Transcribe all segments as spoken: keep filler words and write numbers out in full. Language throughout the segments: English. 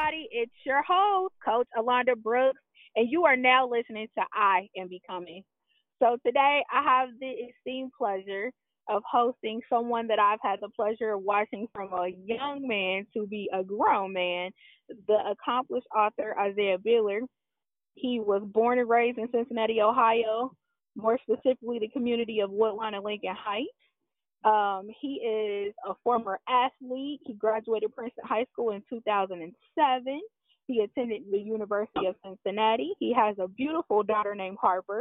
everybody. It's your host, Coach Alonda Brooks, and you are now listening to I Am Becoming. So today I have the esteemed pleasure of hosting someone that I've had the pleasure of watching from a young man to be a grown man, the accomplished author Isaiah Biller. He was born and raised in Cincinnati, Ohio, more specifically the community of Woodline and Lincoln Heights. Um, he is a former athlete. He graduated Princeton High School in two thousand seven. He attended the University of Cincinnati. He has a beautiful daughter named Harper.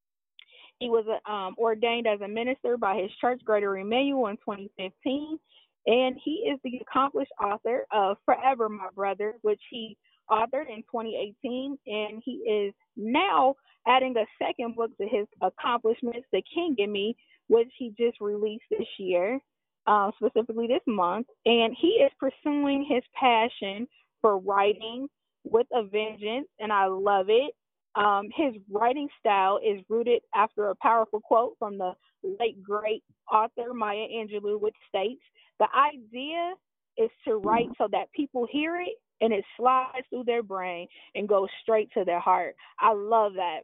He was um, ordained as a minister by his church, Greater Emmanuel, in twenty fifteen. And he is the accomplished author of Forever My Brother, which he authored in twenty eighteen. And he is now adding a second book to his accomplishments, The King in Me, which he just released this year, um, specifically this month. And he is pursuing his passion for writing with a vengeance, and I love it. Um, his writing style is rooted after a powerful quote from the late great author Maya Angelou, which states, "The idea is to write so that people hear it and it slides through their brain and goes straight to their heart." I love that.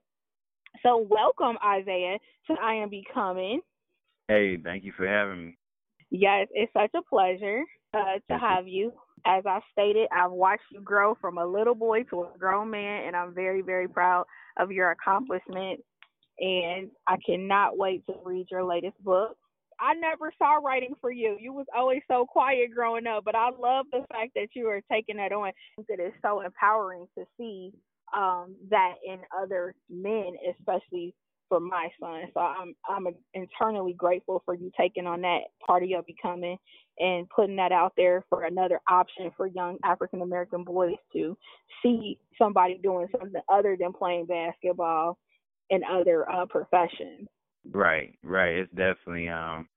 So welcome, Isaiah, to I Am Becoming. Hey, thank you for having me. Yes, it's such a pleasure uh, to Thank you. have you. As I stated, I've watched you grow from a little boy to a grown man, and I'm very, very proud of your accomplishments. And I cannot wait to read your latest book. I never saw writing for you. You was always so quiet growing up, but I love the fact that you are taking that on. It is so empowering to see um, that in other men, especially for my son. So I'm I'm internally grateful for you taking on that part of your becoming and putting that out there for another option for young African American boys to see somebody doing something other than playing basketball and other uh, professions. Right, right. It's definitely um,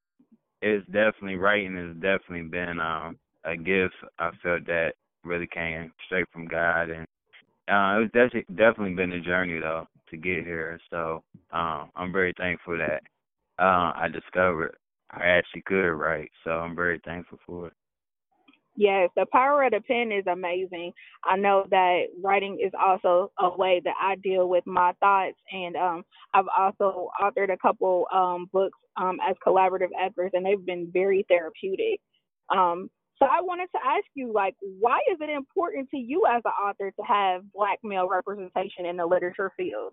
it's definitely writing has definitely been um a gift. I felt that really came straight from God, and uh, it's definitely definitely been a journey though to get here. So um, I'm very thankful that uh, I discovered I actually could write. So I'm very thankful for it. Yes, the power of the pen is amazing. I know that writing is also a way that I deal with my thoughts, and um, I've also authored a couple um, books um, as collaborative efforts, and they've been very therapeutic. Um, so I wanted to ask you, like, why is it important to you as an author to have black male representation in the literature field?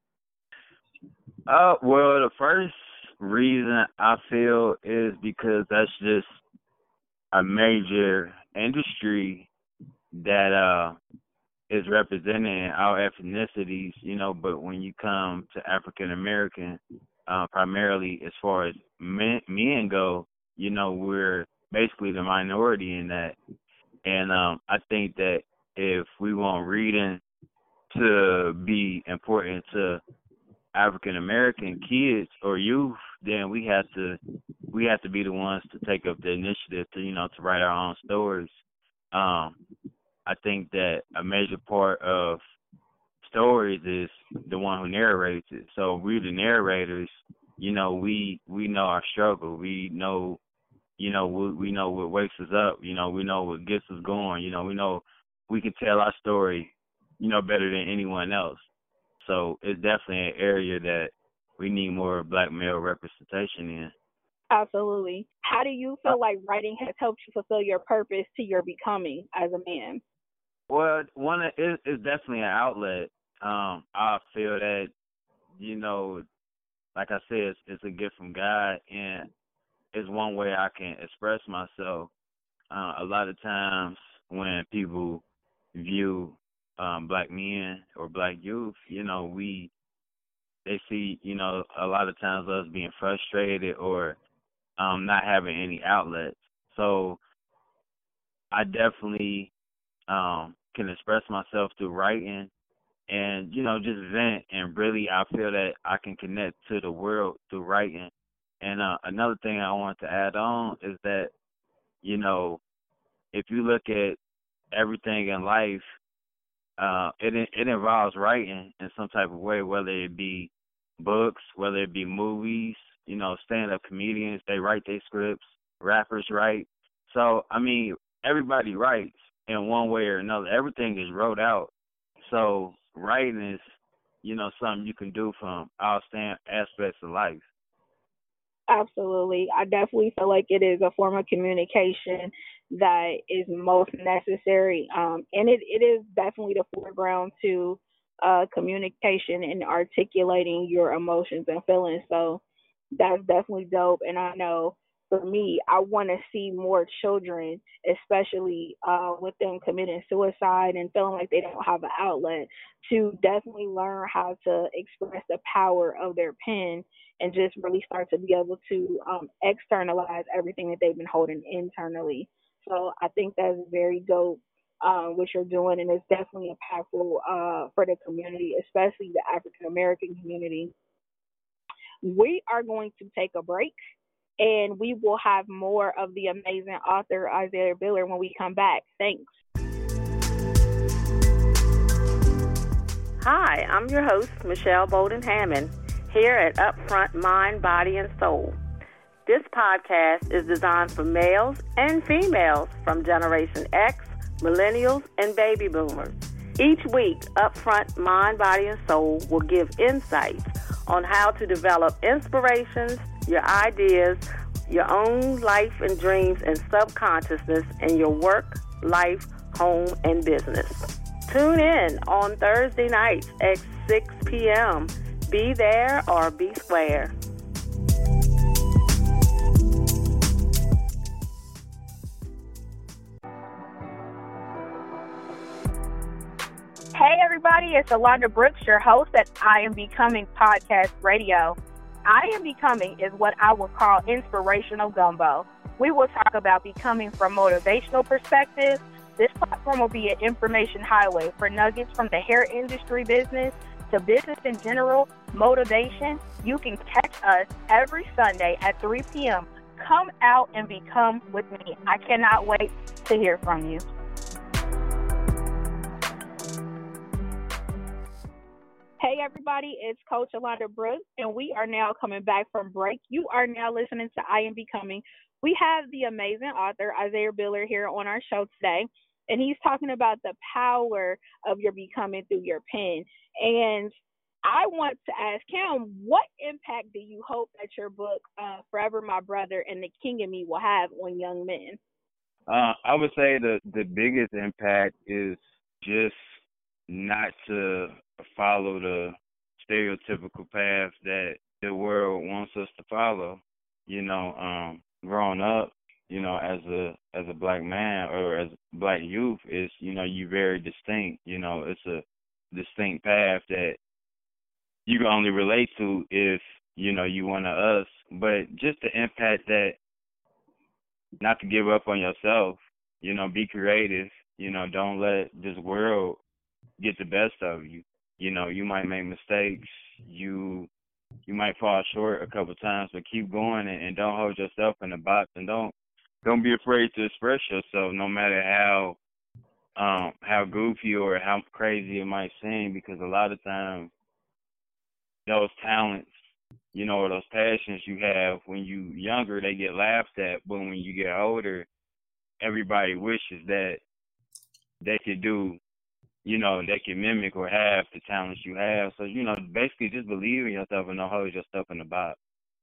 Uh, well, the first reason I feel is because that's just a major industry that uh is representing our ethnicities, you know, but when you come to African American, uh, primarily as far as men, men go, you know, we're basically the minority in that. And um, I think that if we want reading to be important to African American kids or youth, then we have to we have to be the ones to take up the initiative to you know to write our own stories. Um, I think that a major part of stories is the one who narrates it. So we the narrators, you know, we we know our struggle. We know, you know, we, we know what wakes us up. You know, we know what gets us going. You know, we know we can tell our story, you know, better than anyone else. So it's definitely an area that we need more black male representation in. Absolutely. How do you Uh, feel like writing has helped you fulfill your purpose to your becoming as a man? well, one is it, it's definitely an outlet. Um, I feel that you know, like I said, it's, it's a gift from God, and it's one way I can express myself. Uh, a lot of times when people view um, black men or black youth, you know, we they see, you know, a lot of times us being frustrated or um, not having any outlets. So I definitely um, can express myself through writing and, you know, just vent. And really, I feel that I can connect to the world through writing. And uh, another thing I want to add on is that, you know, if you look at everything in life, uh, it it involves writing in some type of way, whether it be books, whether it be movies. You know, stand-up comedians, they write their scripts. Rappers write. So I mean, everybody writes, in one way or another. Everything is wrote out. So writing is, you know, something you can do from all stand aspects of life. Absolutely. I definitely feel like it is a form of communication that is most necessary. Um, and it, it is definitely the foreground to uh, communication and articulating your emotions and feelings. So that's definitely dope. And I know for me, I want to see more children, especially uh, with them committing suicide and feeling like they don't have an outlet, to definitely learn how to express the power of their pen and just really start to be able to um, externalize everything that they've been holding internally. So I think that's very dope uh, what you're doing, and it's definitely impactful uh, for the community, especially the African American community. We are going to take a break, and we will have more of the amazing author Isaiah Biller when we come back. Thanks. Hi, I'm your host, Michelle Bolden Hammond, here at Upfront Mind, Body, and Soul. This podcast is designed for males and females from Generation X, millennials, and baby boomers. Each week, Upfront Mind, Body, and Soul will give insights on how to develop inspirations, your ideas, your own life and dreams and subconsciousness in your work, life, home, and business. Tune in on Thursday nights at six p.m. Be there or be square. Hey everybody, it's Alonda Brooks, your host at I Am Becoming Podcast Radio. I Am Becoming is what I would call inspirational gumbo. We will talk about becoming from motivational perspectives. This platform will be an information highway for nuggets from the hair industry business to business in general, motivation. You can catch us every Sunday at three p.m. Come out and become with me. I cannot wait to hear from you. Hey everybody, it's Coach Alonda Brooks, and we are now coming back from break. You are now listening to I Am Becoming. We have the amazing author Isaiah Biller here on our show today, and he's talking about the power of your becoming through your pen. And I want to ask him, what impact do you hope that your book, uh, Forever My Brother and the King in Me, will have on young men? Uh, I would say the the biggest impact is just not to follow the stereotypical path that the world wants us to follow. You know, um, growing up, you know, as a as a black man or as a black youth, is, you know, you very distinct. You know, it's a distinct path that you can only relate to if, you know, you one of us. But just the impact that not to give up on yourself, you know, be creative, you know, don't let this world get the best of you. You know, you might make mistakes, you you might fall short a couple times, but keep going, and, and don't hold yourself in a box, and don't don't be afraid to express yourself, no matter how um how goofy or how crazy it might seem, because a lot of times those talents, you know, or those passions you have when you younger, they get laughed at, but when you get older, everybody wishes that they could do, you know, they can mimic or have the talents you have. So, you know, basically just believe in yourself and don't hold yourself in the box.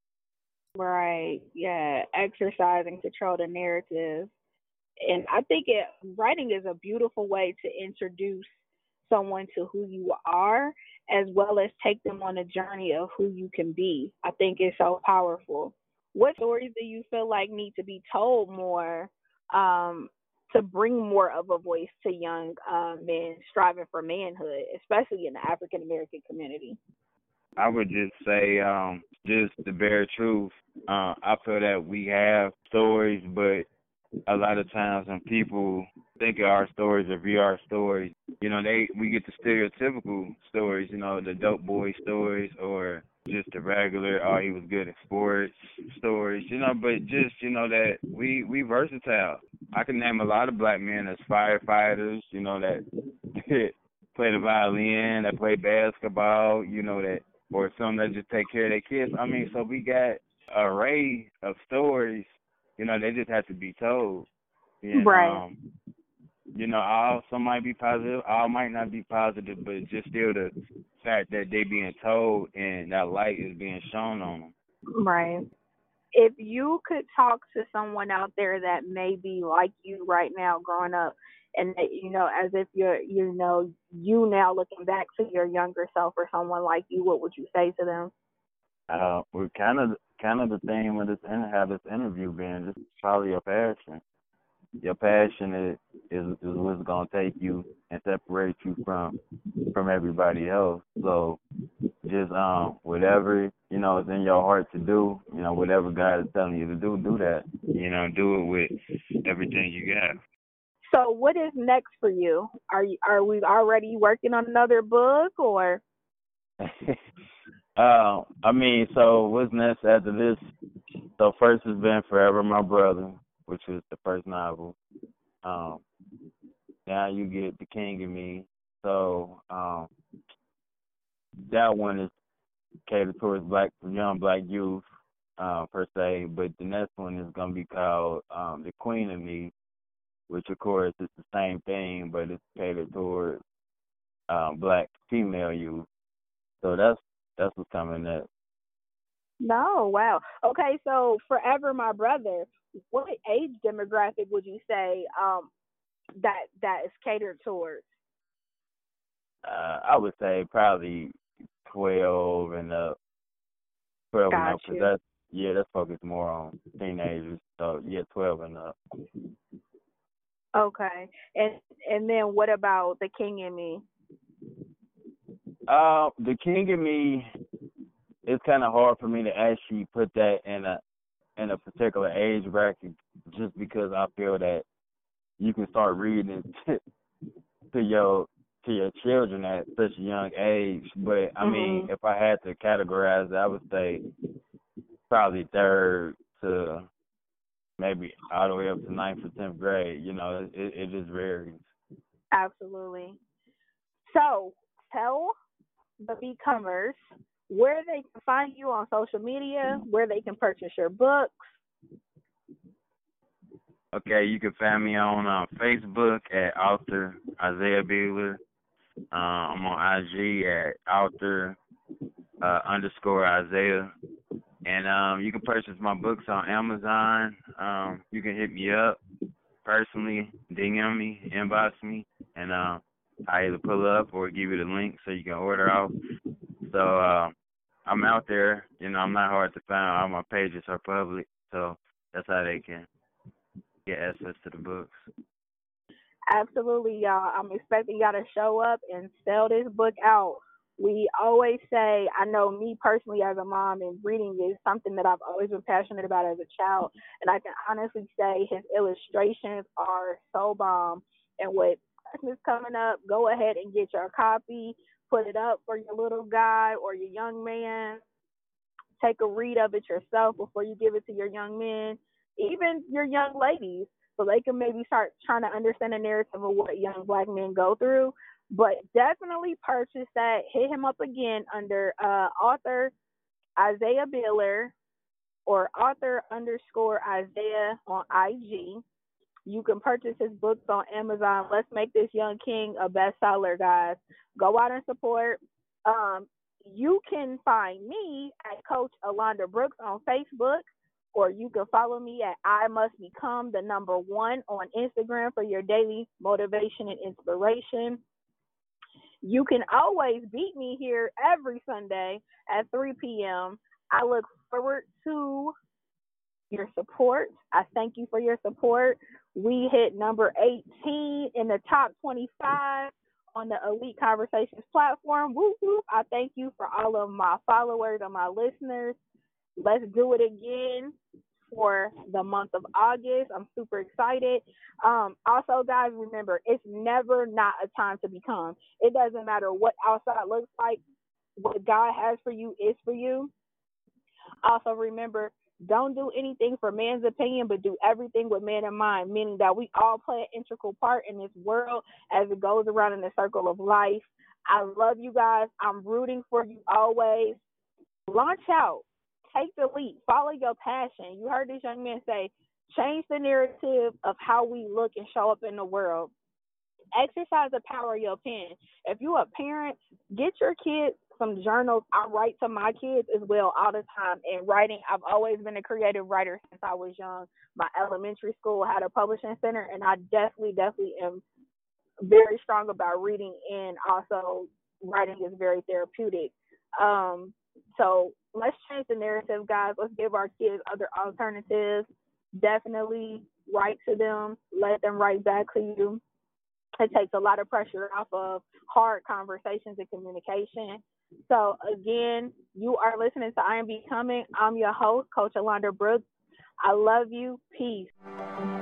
Right. Yeah. Exercise and control the narrative. And I think it, writing is a beautiful way to introduce someone to who you are, as well as take them on a journey of who you can be. I think it's so powerful. What stories do you feel like need to be told more um, to bring more of a voice to young uh, men striving for manhood, especially in the African American community? I would just say, um, just the bare truth. Uh, I feel that we have stories, but a lot of times when people think of our stories or view our stories, you know, they we get the stereotypical stories, you know, the dope boy stories, or just the regular, oh, he was good at sports stories, you know, but just, you know, that we we versatile. I can name a lot of black men as firefighters, you know, that play the violin, that play basketball, you know, that, or some that just take care of their kids. I mean, so we got an array of stories. You know, they just have to be told. And, right. Um, you know, all some might be positive, all might not be positive, but just still the fact that they being told and that light is being shown on them. Right. If you could talk to someone out there that may be like you right now growing up, and that, you know, as if you're, you know, you now looking back to your younger self or someone like you, what would you say to them? Uh, we're kind of kind of the thing with this and have this interview being just probably your passion. Your passion is is, is what's gonna take you and separate you from from everybody else. So just um whatever you know is in your heart to do, you know whatever God is telling you to do, do that. You know, do it with everything you got. So, what is next for you? Are you are we already working on another book, or? uh, I mean, so what's next after this? So first has been Forever My Brother, which was the first novel. Um, Now you get The King and Me. So um, that one is catered towards black young black youth uh, per se, but the next one is gonna be called um, The Queen and Me, which of course is the same thing, but it's catered towards um, black female youth. So that's that's what's coming next. No, wow. Okay, so Forever My Brother, what age demographic would you say um that that is catered towards? Uh, I would say probably twelve and up, twelve and Got up, because you. that's yeah, that's focused more on teenagers. So yeah, twelve and up. Okay. And and then what about The King and Me? Uh, The King and Me, it's kind of hard for me to actually put that in a in a particular age bracket, just because I feel that you can start reading to, to your to your children at such a young age. But I mean, Mhm. if I had to categorize it, I would say probably third to maybe all the way up to ninth or tenth grade. You know, it it just varies. Absolutely. So, tell the becomers where they can find you on social media, where they can purchase your books. Okay, you can find me on uh, Facebook at author Isaiah Beeler. Uh, I'm on I G at author uh, underscore Isaiah. And um, you can purchase my books on Amazon. Um, you can hit me up personally, D M me, inbox me, and uh, I either pull up or give you the link so you can order off. So uh, I'm out there. You know, I'm not hard to find. All my pages are public, so that's how they can get access to the books. Absolutely, y'all. I'm expecting y'all to show up and sell this book out. We always say, I know me personally as a mom, and reading is something that I've always been passionate about as a child. And I can honestly say his illustrations are so bomb. And with Christmas coming up, go ahead and get your copy, put it up for your little guy or your young man. Take a read of it yourself before you give it to your young men, even your young ladies, so they can maybe start trying to understand the narrative of what young black men go through. But definitely purchase that. Hit him up again under uh, author Isaiah Biller or author underscore Isaiah on I G. You can purchase his books on Amazon. Let's make this young king a bestseller, guys. Go out and support. Um, you can find me at Coach Alonda Brooks on Facebook, or you can follow me at I Must Become the Number One on Instagram for your daily motivation and inspiration. You can always beat me here every Sunday at three p.m. I look forward to your support. I thank you for your support. We hit number eighteen in the top twenty-five on the Elite Conversations platform. Woo woo. I thank you for all of my followers and my listeners. Let's do it again for the month of August. I'm super excited. Um, also, guys, remember, it's never not a time to become. It doesn't matter what outside looks like. What God has for you is for you. Also, remember, don't do anything for man's opinion, but do everything with man in mind, meaning that we all play an integral part in this world as it goes around in the circle of life. I love you guys. I'm rooting for you always. Launch out. Take the leap. Follow your passion. You heard this young man say, change the narrative of how we look and show up in the world. exercise the power of your pen. If you're a parent, get your kids some journals. I write to my kids as well all the time. And writing, I've always been a creative writer since I was young. My elementary school had a publishing center, and I definitely, definitely am very strong about reading, and also writing is very therapeutic. Um, so let's change the narrative, guys. Let's give our kids other alternatives. Definitely write to them. Let them write back to you. It takes a lot of pressure off of hard conversations and communication. So again, you are listening to I Am Becoming. I'm your host, Coach Alondra Brooks. I love you. Peace.